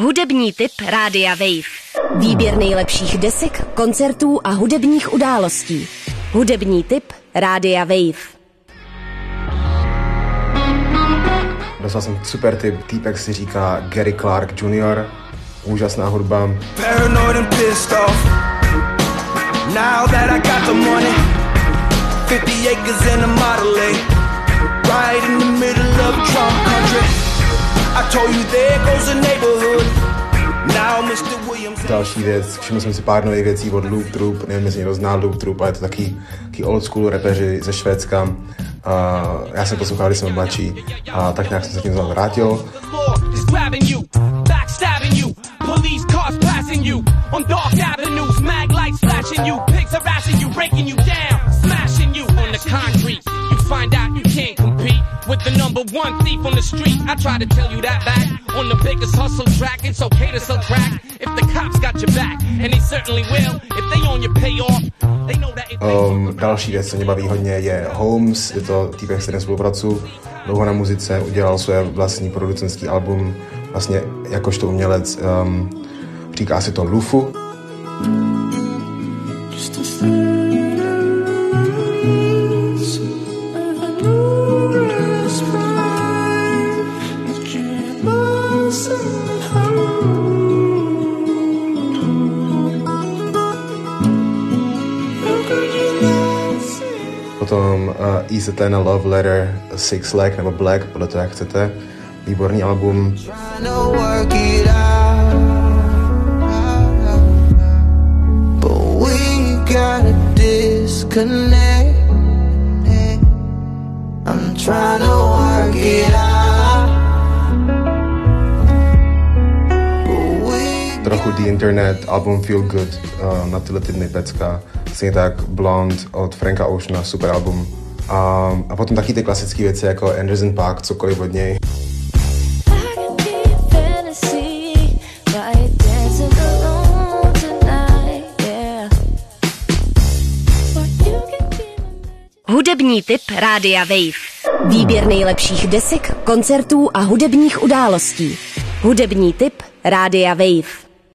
Hudební tip Rádia Wave. Výběr nejlepších desek, koncertů a hudebních událostí. Hudební tip Rádia Wave. Dostal jsem super tip, týpek si říká Gary Clark Jr. Úžasná hudba. Paranoid and pissed off. Now that I got the money, 50 acres in a Model A, right in the middle of Trump country. I told you there goes the neighborhood. Now Mr. Williams. Další věc, všiml jsem si pár nových věcí od Loop Troop, nevím, jestli někdo zná Loop Troop, ale je to taky old school rapeři ze Švédska. Já jsem poslouchal, když jsem mladší, a tak nějak jsem se tím znovu vrátil. With the number one thief on the street, I try to tell you that back. On the biggest hustle track, it's okay to sell crack if the cops got your back, and they certainly will if they own your payoff. They know that. Další věc, co mě baví hodně, je Holmes. Je to týpek, s kterým spolupracuju dlouho na muzice, udělal své vlastní producentský album, vlastně jakožto umělec. Říká si to Lufu. Potom Easy Ten a Love Letter, Six Leg nebo Black, podle toho jak chcete. Výborný album. Trochu The Internet, album Feel Good, na tyhle týdny pecka. Stejně tak Blonde od Franka Oceana, super album. A potom taky ty klasické věci jako Anderson .Paak, cokoliv od něj. Hudební tip Rádia Wave. Výběr nejlepších desek, koncertů a hudebních událostí. Hudební tip Rádia Wave.